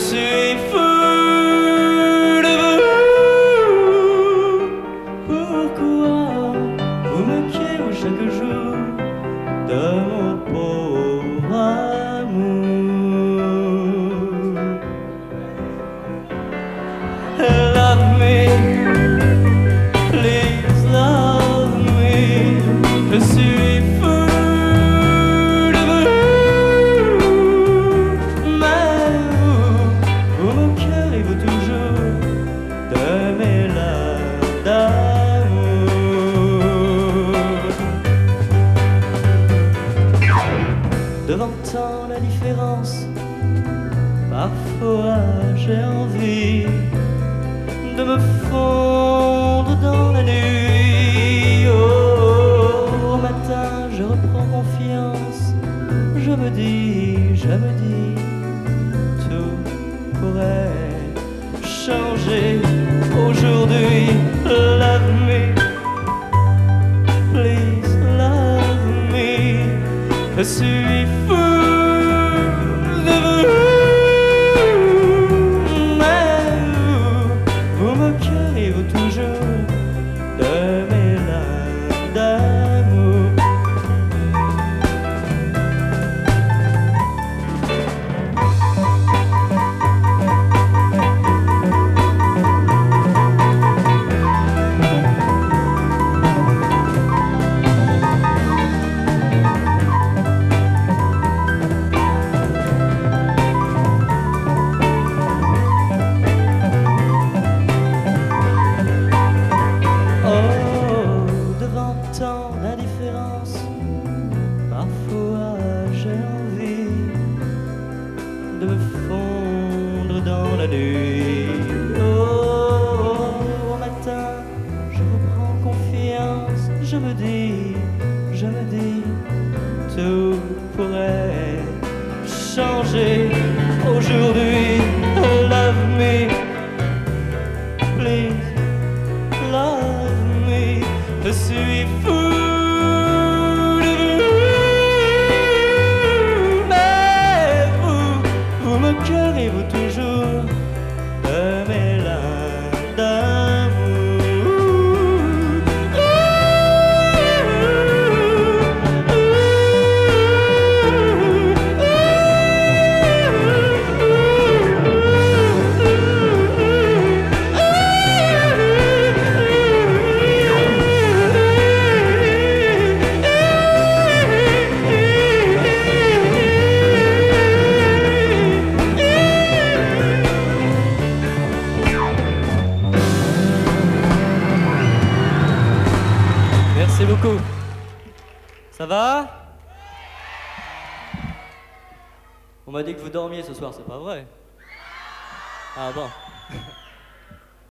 suis fou de vous. Pourquoi vous me quittez chaque jour de mon pauvre amour? Love me, please love me. Je suis fou de vous, mais vous me moquerez-vous toujours de mes larmes d'amour? Devant tant d'indifférence, parfois j'ai envie de me fondre dans la nuit. Au matin, je reprends confiance. Je me dis, tout pourrait changer aujourd'hui. Love me, please love me. Je suis fou de vous, mais vous moquerez-vous toujours de mes larmes d'amour? Tant d'indifférence, parfois j'ai envie de me fondre dans la nuit. Au matin, je reprends confiance. Je me dis, tout pourrait changer aujourd'hui. Love me, please love me. Je suis fou de vous, mais vous me moquerez-vous toujours de mes larmes d'amour? Merci beaucoup. Ça va? On m'a dit que vous dormiez ce soir, c'est pas vrai? Ah bon.